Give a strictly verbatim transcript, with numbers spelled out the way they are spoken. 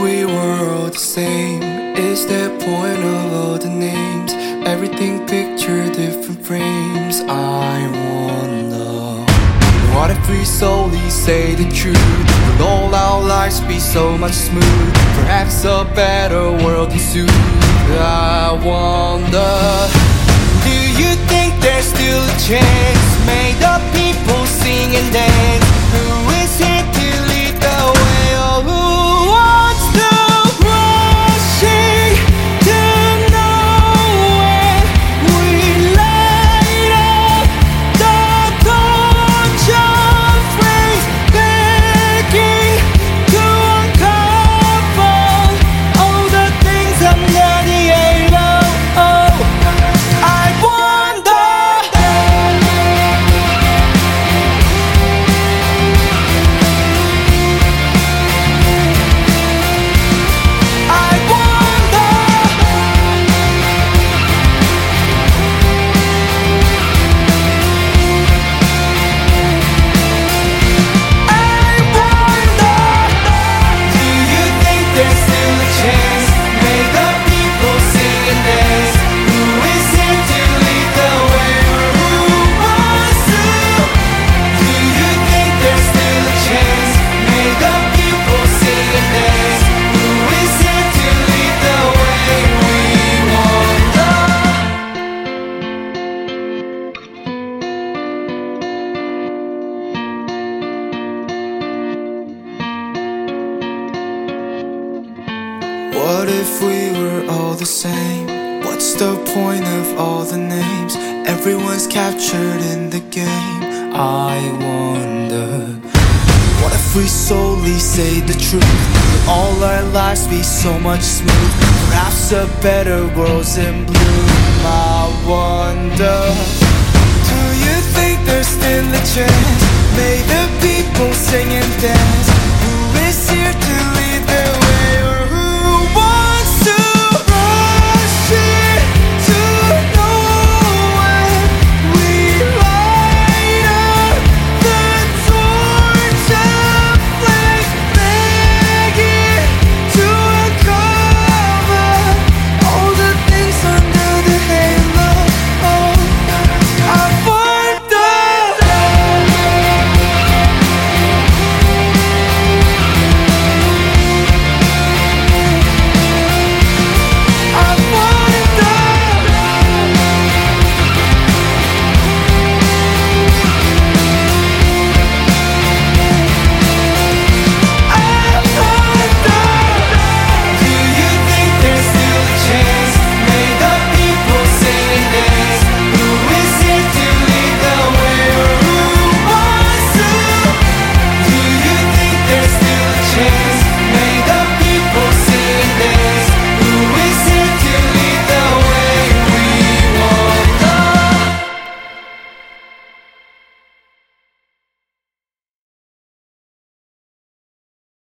we were all the same? Is that point of all the names? Everything pictured different frames. I wonder, what if we solely say the truth? Would all our lives be so much smooth? Perhaps a better world ensued. I wonder, do you think there's still a chance? May the people sing and dance. Who is here to lead the way? Oh, who wants to rushing to nowhere? We light up the torch of praise, begging to uncover all the things under the halo. Oh, I wonder. What if we were all the same? What's the point of all the names? Everyone's captured in the game. I wonder, what if we solely say the truth? Will all our lives be so much smooth? Perhaps a better world's in bloom. I wonder, do you think there's still a chance? May the people sing and dance. Who is here to